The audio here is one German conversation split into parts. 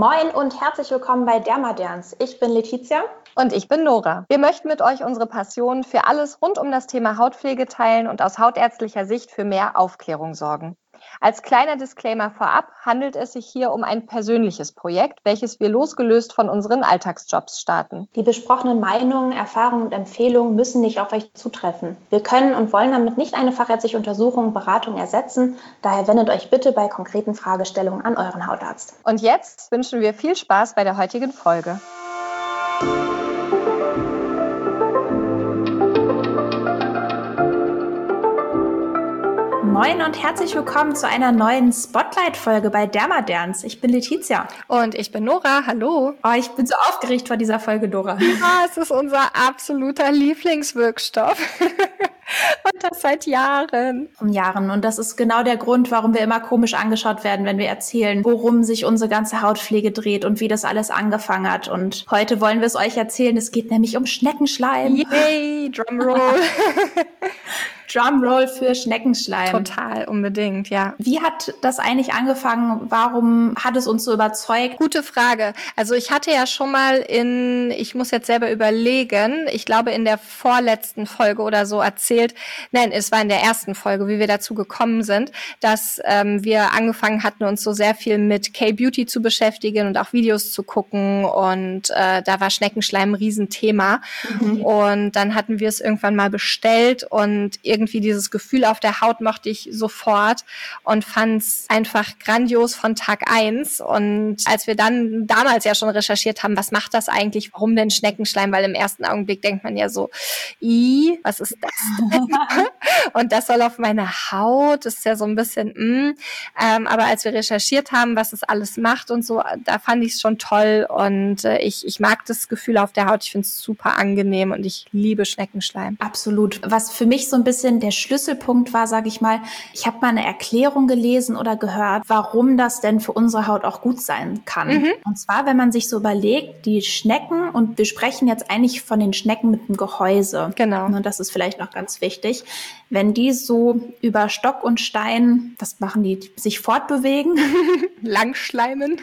Moin und herzlich willkommen bei Dermaderns. Ich bin Letizia. Und ich bin Nora. Wir möchten mit euch unsere Passion für alles rund um das Thema Hautpflege teilen und aus hautärztlicher Sicht für mehr Aufklärung sorgen. Als kleiner Disclaimer vorab handelt es sich hier um ein persönliches Projekt, welches wir losgelöst von unseren Alltagsjobs starten. Die besprochenen Meinungen, Erfahrungen und Empfehlungen müssen nicht auf euch zutreffen. Wir können und wollen damit nicht eine fachärztliche Untersuchung, Beratung ersetzen. Daher wendet euch bitte bei konkreten Fragestellungen an euren Hautarzt. Und jetzt wünschen wir viel Spaß bei der heutigen Folge. Moin und herzlich willkommen zu einer neuen Spotlight-Folge bei Dermaderns. Ich bin Letizia. Und ich bin Nora. Hallo. Oh, ich bin so aufgeregt vor dieser Folge, Nora. Ja, es ist unser absoluter Lieblingswirkstoff. Und das seit Jahren. Und das ist genau der Grund, warum wir immer komisch angeschaut werden, wenn wir erzählen, worum sich unsere ganze Hautpflege dreht und wie das alles angefangen hat. Und heute wollen wir es euch erzählen. Es geht nämlich um Schneckenschleim. Yay, Drumroll. Drumroll für Schneckenschleim. Total, unbedingt, ja. Wie hat das eigentlich angefangen? Warum hat es uns so überzeugt? Gute Frage. Also ich hatte ja schon mal ich muss jetzt selber überlegen, ich glaube in der vorletzten Folge oder so erzählt, nein, es war in der ersten Folge, wie wir dazu gekommen sind, dass wir angefangen hatten, uns so sehr viel mit K-Beauty zu beschäftigen und auch Videos zu gucken und da war Schneckenschleim ein Riesenthema. Und dann hatten wir es irgendwann mal bestellt und irgendwie dieses Gefühl auf der Haut mochte ich sofort und fand es einfach grandios von Tag 1. Und als wir dann damals ja schon recherchiert haben, was macht das eigentlich, warum denn Schneckenschleim? Weil im ersten Augenblick denkt man ja so, was ist das denn? Und das soll auf meine Haut, das ist ja so ein bisschen, aber als wir recherchiert haben, was es alles macht und so, da fand ich es schon toll und ich mag das Gefühl auf der Haut, ich finde es super angenehm und ich liebe Schneckenschleim. Absolut. Was für mich so ein bisschen der Schlüsselpunkt war, sage ich mal, ich habe mal eine Erklärung gelesen oder gehört, warum das denn für unsere Haut auch gut sein kann. Und zwar, wenn man sich so überlegt, die Schnecken, und wir sprechen jetzt eigentlich von den Schnecken mit dem Gehäuse. Genau. Und das ist vielleicht noch ganz wichtig. Wenn die so über Stock und Stein, das machen die, sich fortbewegen. Langschleimen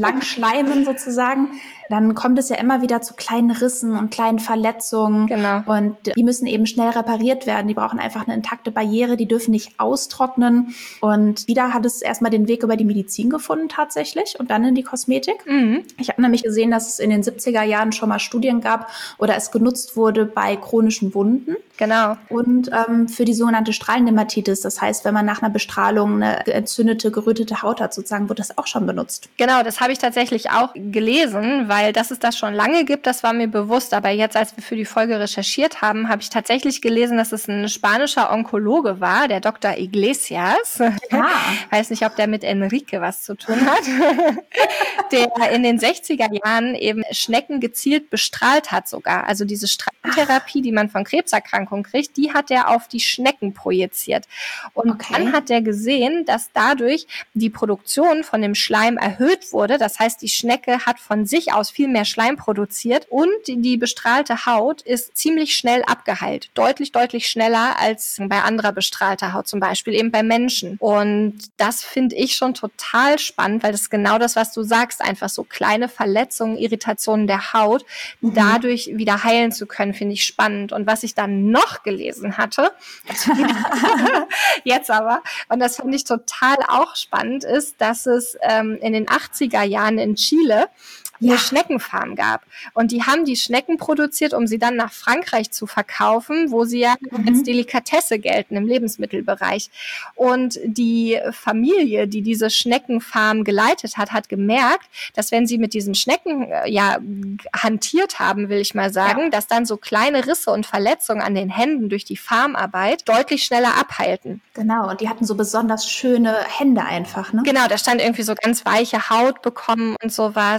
sozusagen, dann kommt es ja immer wieder zu kleinen Rissen und kleinen Verletzungen. Genau. Und die müssen eben schnell repariert werden. Die brauchen einfach eine intakte Barriere, die dürfen nicht austrocknen. Und wieder hat es erstmal den Weg über die Medizin gefunden tatsächlich und dann in die Kosmetik. Ich habe nämlich gesehen, dass es in den 70er Jahren schon mal Studien gab oder es genutzt wurde bei chronischen Wunden. Genau. Und für die sogenannte Strahlendermatitis, das heißt, wenn man nach einer Bestrahlung eine entzündete, gerötete Haut hat, sozusagen, wird das auch schon benutzt. Genau, das habe ich tatsächlich auch gelesen, weil dass es das schon lange gibt, das war mir bewusst. Aber jetzt, als wir für die Folge recherchiert haben, habe ich tatsächlich gelesen, dass es ein spanischer Onkologe war, der Dr. Iglesias. Weiß nicht, ob der mit Enrique was zu tun hat. Der in den 60er Jahren eben Schnecken gezielt bestrahlt hat sogar. Also diese Strahlentherapie, die man von Krebserkrankungen kriegt, die hat er auf die Schnecken projiziert. Und dann hat er gesehen, dass dadurch die Produktion von dem Schleim erhöht wurde. Das heißt, die Schnecke hat von sich aus viel mehr Schleim produziert und die bestrahlte Haut ist ziemlich schnell abgeheilt. Deutlich, deutlich schneller als bei anderer bestrahlter Haut, zum Beispiel eben bei Menschen. Und das finde ich schon total spannend, weil das ist genau das, was du sagst, einfach so kleine Verletzungen, Irritationen der Haut, dadurch wieder heilen zu können, finde ich spannend. Und was ich dann noch gelesen hatte, jetzt aber, und das finde ich total auch spannend, ist, dass es in den 80er Jahren in Chile eine Schneckenfarm gab. Und die haben die Schnecken produziert, um sie dann nach Frankreich zu verkaufen, wo sie ja als Delikatesse gelten im Lebensmittelbereich. Und die Familie, die diese Schneckenfarm geleitet hat, hat gemerkt, dass wenn sie mit diesen Schnecken hantiert haben, will ich mal sagen, dass dann so kleine Risse und Verletzungen an den Händen durch die Farmarbeit deutlich schneller abheilten. Genau, und die hatten so besonders schöne Hände einfach, ne? Genau, da stand irgendwie so ganz weiche Haut bekommen und sowas.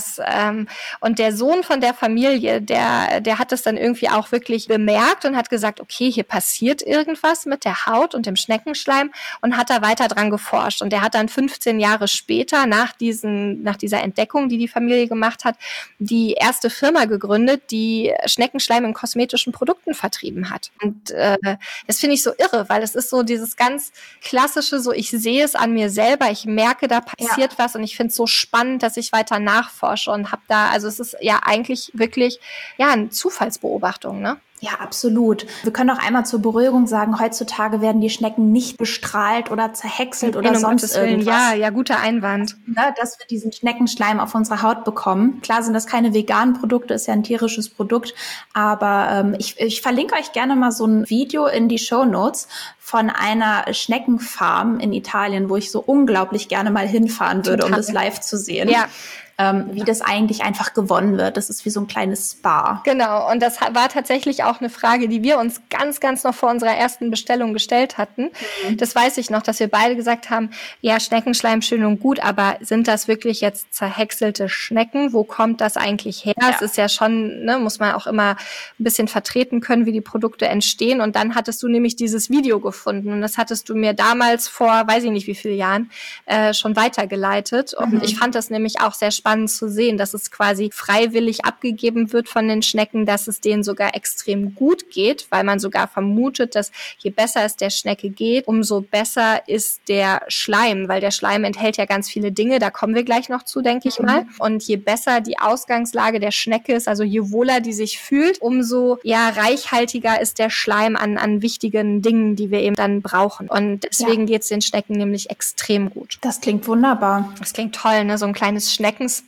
Und der Sohn von der Familie, der hat das dann irgendwie auch wirklich bemerkt und hat gesagt, okay, hier passiert irgendwas mit der Haut und dem Schneckenschleim und hat da weiter dran geforscht. Und der hat dann 15 Jahre später nach dieser Entdeckung, die Familie gemacht hat, die erste Firma gegründet, die Schneckenschleim in kosmetischen Produkten vertrieben hat. Und das finde ich so irre, weil es ist so dieses ganz klassische, so ich sehe es an mir selber, ich merke, da passiert was und ich finde es so spannend, dass ich weiter nachforsche und habe da, also es ist ja eigentlich wirklich eine Zufallsbeobachtung, ne? Ja, absolut. Wir können auch einmal zur Beruhigung sagen, heutzutage werden die Schnecken nicht bestrahlt oder zerhäckselt oder sonst irgendwas. Ja, guter Einwand. Dass wir diesen Schneckenschleim auf unserer Haut bekommen. Klar sind das keine veganen Produkte, ist ja ein tierisches Produkt, aber ich verlinke euch gerne mal so ein Video in die Shownotes von einer Schneckenfarm in Italien, wo ich so unglaublich gerne mal hinfahren würde, um das live zu sehen. Ja. Wie das eigentlich einfach gewonnen wird. Das ist wie so ein kleines Spa. Genau, und das war tatsächlich auch eine Frage, die wir uns ganz, ganz noch vor unserer ersten Bestellung gestellt hatten. Das weiß ich noch, dass wir beide gesagt haben, ja, Schneckenschleim schön und gut, aber sind das wirklich jetzt zerhäckselte Schnecken? Wo kommt das eigentlich her? Ja. Es ist ja schon, muss man auch immer ein bisschen vertreten können, wie die Produkte entstehen. Und dann hattest du nämlich dieses Video gefunden und das hattest du mir damals vor, weiß ich nicht wie vielen Jahren, schon weitergeleitet. Und ich fand das nämlich auch sehr spannend zu sehen, dass es quasi freiwillig abgegeben wird von den Schnecken, dass es denen sogar extrem gut geht, weil man sogar vermutet, dass je besser es der Schnecke geht, umso besser ist der Schleim, weil der Schleim enthält ja ganz viele Dinge, da kommen wir gleich noch zu, denke ich mal. Und je besser die Ausgangslage der Schnecke ist, also je wohler die sich fühlt, umso reichhaltiger ist der Schleim an wichtigen Dingen, die wir eben dann brauchen. Und deswegen geht es den Schnecken nämlich extrem gut. Das klingt wunderbar. Das klingt toll, ne? So ein kleines Schneckenspa.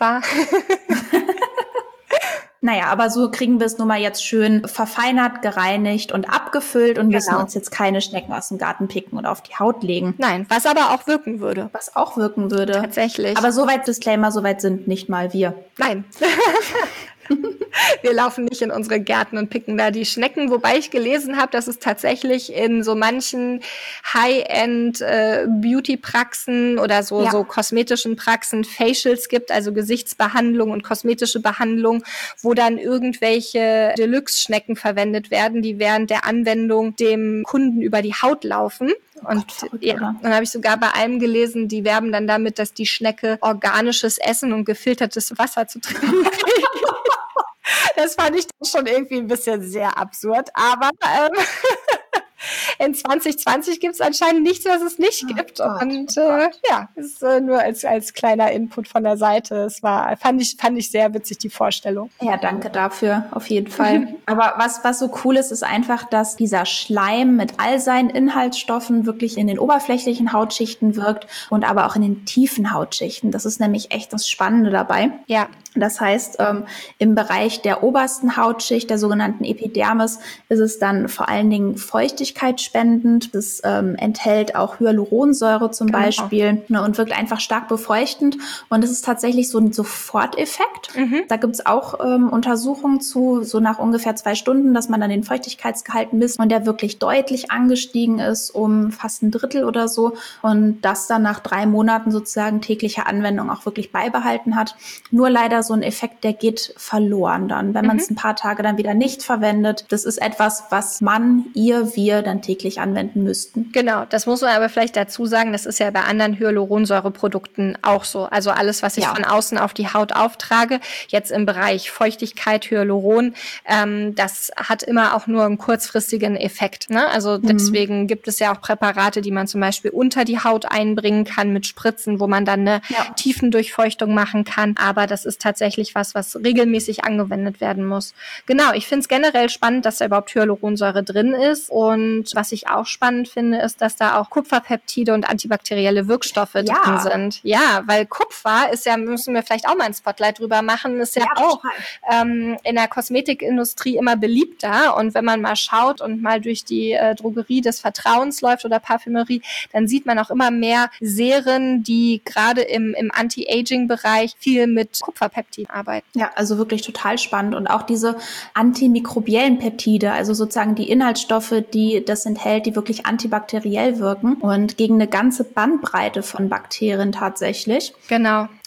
Naja, aber so kriegen wir es nun mal jetzt schön verfeinert, gereinigt und abgefüllt und müssen uns jetzt keine Schnecken aus dem Garten picken oder auf die Haut legen. Nein, was aber auch wirken würde. Was auch wirken würde. Tatsächlich. Aber soweit Disclaimer, soweit sind nicht mal wir. Nein. Wir laufen nicht in unsere Gärten und picken da die Schnecken, wobei ich gelesen habe, dass es tatsächlich in so manchen High-End Beauty-Praxen oder so kosmetischen Praxen Facials gibt, also Gesichtsbehandlung und kosmetische Behandlung, wo dann irgendwelche Deluxe-Schnecken verwendet werden, die während der Anwendung dem Kunden über die Haut laufen. Und dann habe ich sogar bei einem gelesen, die werben dann damit, dass die Schnecke organisches Essen und gefiltertes Wasser zu trinken kriegt. Das fand ich dann schon irgendwie ein bisschen sehr absurd, aber in 2020 gibt es anscheinend nichts, was es nicht gibt. Ist nur als kleiner Input von der Seite. Es fand ich sehr witzig, die Vorstellung. Ja, danke dafür, auf jeden Fall. Aber was so cool ist einfach, dass dieser Schleim mit all seinen Inhaltsstoffen wirklich in den oberflächlichen Hautschichten wirkt und aber auch in den tiefen Hautschichten. Das ist nämlich echt das Spannende dabei. Ja. Das heißt, im Bereich der obersten Hautschicht, der sogenannten Epidermis, ist es dann vor allen Dingen feuchtigkeitsspendend. Das enthält auch Hyaluronsäure zum Beispiel und wirkt einfach stark befeuchtend. Und es ist tatsächlich so ein Soforteffekt. Da gibt es auch Untersuchungen zu, so nach ungefähr 2 Stunden, dass man dann den Feuchtigkeitsgehalt misst und der wirklich deutlich angestiegen ist, um fast 1/3 oder so. Und das dann nach 3 Monaten sozusagen täglicher Anwendung auch wirklich beibehalten hat. Nur leider so ein Effekt, der geht verloren dann, wenn man es ein paar Tage dann wieder nicht verwendet. Das ist etwas, was wir dann täglich anwenden müssten. Genau, das muss man aber vielleicht dazu sagen, das ist ja bei anderen Hyaluronsäureprodukten auch so. Also alles, was ich von außen auf die Haut auftrage, jetzt im Bereich Feuchtigkeit, Hyaluron, das hat immer auch nur einen kurzfristigen Effekt. Ne? Also deswegen gibt es ja auch Präparate, die man zum Beispiel unter die Haut einbringen kann mit Spritzen, wo man dann eine Tiefendurchfeuchtung machen kann. Aber das ist tatsächlich was regelmäßig angewendet werden muss. Genau, ich finde es generell spannend, dass da überhaupt Hyaluronsäure drin ist. Und was ich auch spannend finde, ist, dass da auch Kupferpeptide und antibakterielle Wirkstoffe drin sind. Ja, weil Kupfer ist ja, müssen wir vielleicht auch mal ein Spotlight drüber machen, ist ja auch in der Kosmetikindustrie immer beliebter. Und wenn man mal schaut und mal durch die Drogerie des Vertrauens läuft oder Parfümerie, dann sieht man auch immer mehr Serien, die gerade im Anti-Aging-Bereich viel mit Kupferpeptiden arbeiten. Ja, also wirklich total spannend. Und auch diese antimikrobiellen Peptide, also sozusagen die Inhaltsstoffe, die das enthält, die wirklich antibakteriell wirken und gegen eine ganze Bandbreite von Bakterien tatsächlich. Genau.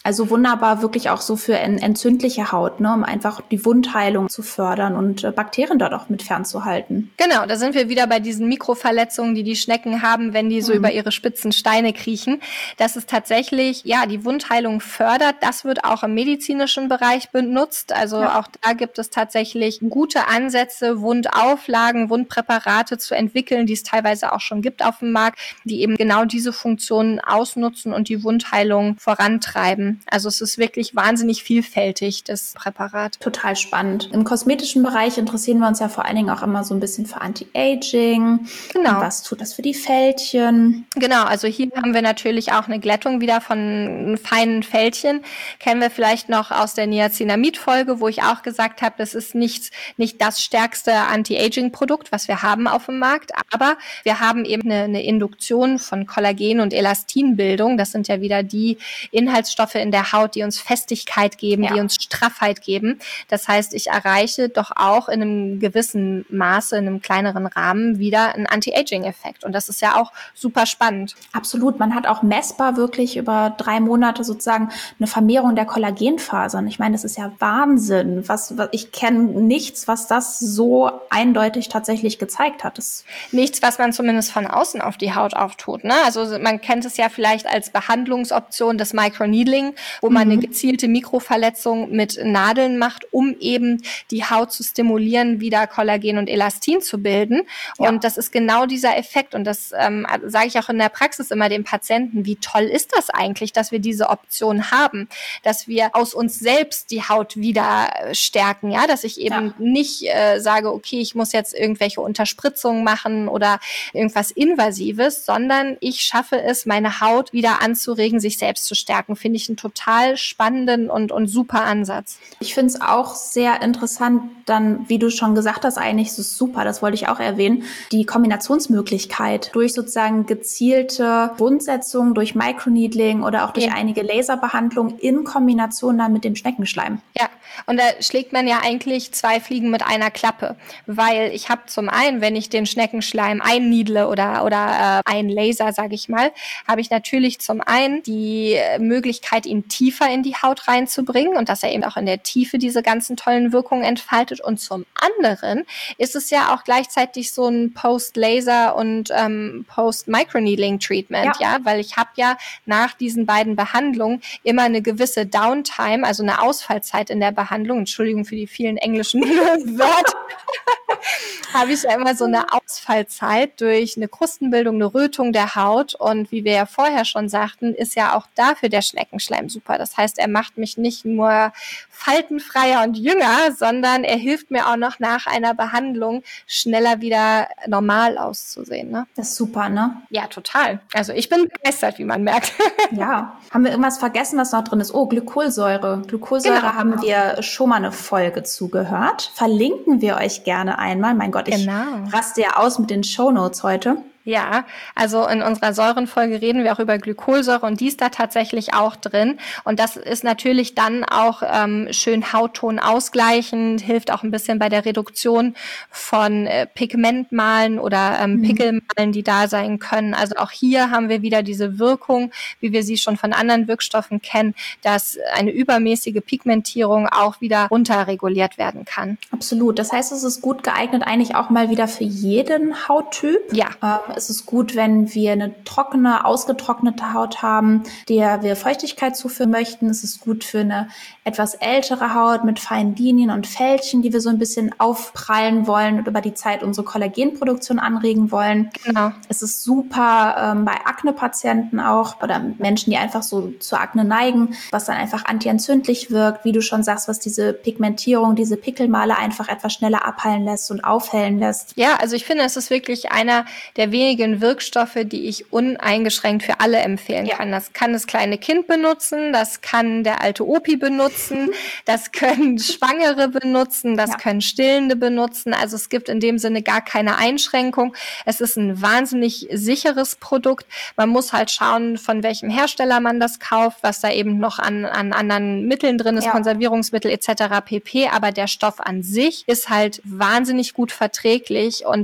Also wunderbar wirklich auch so für entzündliche Haut, ne, um einfach die Wundheilung zu fördern und Bakterien dort auch mit fernzuhalten. Genau, da sind wir wieder bei diesen Mikroverletzungen, die die Schnecken haben, wenn die so über ihre spitzen Steine kriechen. Dass es tatsächlich, die Wundheilung fördert. Das wird auch im medizinischen Bereich benutzt. Also auch da gibt es tatsächlich gute Ansätze, Wundauflagen, Wundpräparate zu entwickeln, die es teilweise auch schon gibt auf dem Markt, die eben genau diese Funktionen ausnutzen und die Wundheilung vorantreiben. Also es ist wirklich wahnsinnig vielfältig, das Präparat. Total spannend. Im kosmetischen Bereich interessieren wir uns ja vor allen Dingen auch immer so ein bisschen für Anti-Aging. Genau. Und was tut das für die Fältchen? Genau, also hier haben wir natürlich auch eine Glättung wieder von feinen Fältchen. Kennen wir vielleicht noch aus der Niacinamid-Folge, wo ich auch gesagt habe, das ist nicht das stärkste Anti-Aging-Produkt, was wir haben auf dem Markt, aber wir haben eben eine Induktion von Kollagen und Elastinbildung. Das sind ja wieder die Inhaltsstoffe in der Haut, die uns Festigkeit geben, die uns Straffheit geben. Das heißt, ich erreiche doch auch in einem gewissen Maße, in einem kleineren Rahmen wieder einen Anti-Aging-Effekt. Und das ist ja auch super spannend. Absolut. Man hat auch messbar wirklich über 3 Monate sozusagen eine Vermehrung der Kollagenfasern. Ich meine, das ist ja Wahnsinn. Ich kenne nichts, was das so eindeutig tatsächlich gezeigt hat. Nichts, was man zumindest von außen auf die Haut auftut, ne? Also man kennt es ja vielleicht als Behandlungsoption des Microneedling, wo man eine gezielte Mikroverletzung mit Nadeln macht, um eben die Haut zu stimulieren, wieder Kollagen und Elastin zu bilden. Ja. Und das ist genau dieser Effekt. Und das sage ich auch in der Praxis immer den Patienten, wie toll ist das eigentlich, dass wir diese Option haben, dass wir aus uns selbst die Haut wieder stärken, ja, dass ich eben nicht sage, okay, ich muss jetzt irgendwelche Unterspritzungen machen oder irgendwas Invasives, sondern ich schaffe es, meine Haut wieder anzuregen, sich selbst zu stärken. Finde ich einen total spannenden und super Ansatz. Ich finde es auch sehr interessant, dann, wie du schon gesagt hast, eigentlich ist es super, das wollte ich auch erwähnen, die Kombinationsmöglichkeit durch sozusagen gezielte Wundsetzung, durch Microneedling oder auch durch einige Laserbehandlungen in Kombination dann mit dem Schneckenschleim. Ja, und da schlägt man ja eigentlich 2 Fliegen mit einer Klappe, weil ich habe zum einen, wenn ich den Schneckenschleim einniedle oder einlaser, sage ich mal, habe ich natürlich zum einen die Möglichkeit, ihn tiefer in die Haut reinzubringen und dass er eben auch in der Tiefe diese ganzen tollen Wirkungen entfaltet. Und zum anderen ist es ja auch gleichzeitig so ein Post-Laser und Post-Microneedling-Treatment, weil ich habe ja nach diesen beiden Behandlungen immer eine gewisse Downtime, also eine Ausfallzeit in der Behandlung. Entschuldigung für die vielen englischen Wörter. Habe ich ja immer so eine Ausfallzeit durch eine Krustenbildung, eine Rötung der Haut. Und wie wir ja vorher schon sagten, ist ja auch dafür der Schneckenschleim super. Das heißt, er macht mich nicht nur faltenfreier und jünger, sondern er hilft mir auch noch nach einer Behandlung schneller wieder normal auszusehen. Ne? Das ist super, ne? Ja, total. Also ich bin begeistert, wie man merkt. Ja. Haben wir irgendwas vergessen, was noch drin ist? Oh, Glykolsäure. Glykolsäure haben wir schon mal eine Folge zugehört. Verlinken wir euch gerne einmal. Mein Gott, ich raste ja aus mit den Shownotes heute. Ja, also in unserer Säurenfolge reden wir auch über Glykolsäure und die ist da tatsächlich auch drin. Und das ist natürlich dann auch schön Hautton ausgleichend, hilft auch ein bisschen bei der Reduktion von Pigmentmalen oder Pickelmalen, die da sein können. Also auch hier haben wir wieder diese Wirkung, wie wir sie schon von anderen Wirkstoffen kennen, dass eine übermäßige Pigmentierung auch wieder runterreguliert werden kann. Absolut. Das heißt, es ist gut geeignet eigentlich auch mal wieder für jeden Hauttyp. Ja. Es ist gut, wenn wir eine trockene, ausgetrocknete Haut haben, der wir Feuchtigkeit zuführen möchten. Es ist gut für eine etwas ältere Haut mit feinen Linien und Fältchen, die wir so ein bisschen aufprallen wollen und über die Zeit unsere Kollagenproduktion anregen wollen. Genau. Es ist super bei Akne-Patienten auch oder Menschen, die einfach so zur Akne neigen, was dann einfach antientzündlich wirkt, wie du schon sagst, was diese Pigmentierung, diese Pickelmale einfach etwas schneller abheilen lässt und aufhellen lässt. Ja, also ich finde, es ist wirklich einer der wenigen Wirkstoffe, die ich uneingeschränkt für alle empfehlen kann. Das kann das kleine Kind benutzen, das kann der alte Opi benutzen, das können Schwangere benutzen, das können Stillende benutzen. Also es gibt in dem Sinne gar keine Einschränkung. Es ist ein wahnsinnig sicheres Produkt. Man muss halt schauen, von welchem Hersteller man das kauft, was da eben noch an anderen Mitteln drin ist, Konservierungsmittel etc. pp. Aber der Stoff an sich ist halt wahnsinnig gut verträglich und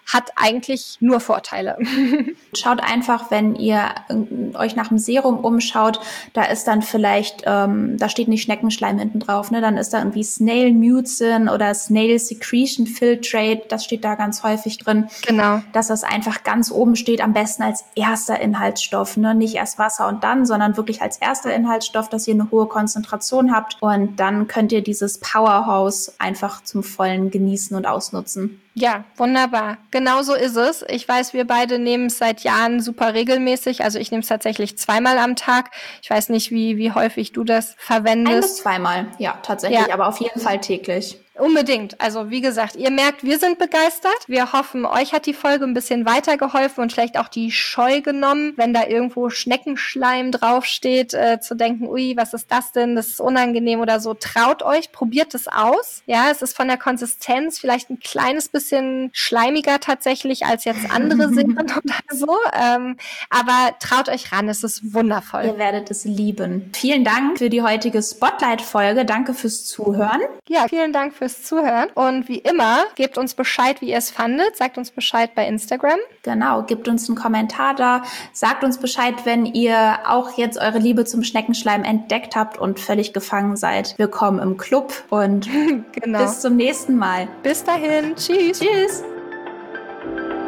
hat eigentlich nur Vorteile. Schaut einfach, wenn ihr euch nach dem Serum umschaut, da ist dann vielleicht, da steht nicht Schneckenschleim hinten drauf, ne? Dann ist da irgendwie Snail Mucin oder Snail Secretion Filtrate, das steht da ganz häufig drin. Genau. Dass das einfach ganz oben steht, am besten als erster Inhaltsstoff, ne? Nicht erst Wasser und dann, sondern wirklich als erster Inhaltsstoff, dass ihr eine hohe Konzentration habt und dann könnt ihr dieses Powerhouse einfach zum Vollen genießen und ausnutzen. Ja, wunderbar. Genau so ist es. Ich weiß, wir beide nehmen es seit Jahren super regelmäßig. Also ich nehme es tatsächlich 2-mal am Tag. Ich weiß nicht, wie häufig du das verwendest. 1 bis 2-mal, ja, tatsächlich, ja. Aber auf jeden Fall täglich. Unbedingt. Also wie gesagt, ihr merkt, wir sind begeistert. Wir hoffen, euch hat die Folge ein bisschen weitergeholfen und vielleicht auch die Scheu genommen, wenn da irgendwo Schneckenschleim draufsteht, zu denken, ui, was ist das denn? Das ist unangenehm oder so. Traut euch, probiert es aus. Ja, es ist von der Konsistenz vielleicht ein kleines bisschen schleimiger tatsächlich als jetzt andere Serien oder so. Aber traut euch ran, es ist wundervoll. Ihr werdet es lieben. Vielen Dank für die heutige Spotlight-Folge. Danke fürs Zuhören. Ja, vielen Dank fürs Zuhören. Und wie immer, gebt uns Bescheid, wie ihr es fandet. Sagt uns Bescheid bei Instagram. Genau, gebt uns einen Kommentar da. Sagt uns Bescheid, wenn ihr auch jetzt eure Liebe zum Schneckenschleim entdeckt habt und völlig gefangen seid. Willkommen im Club und genau. Bis zum nächsten Mal. Bis dahin. Tschüss. Tschüss.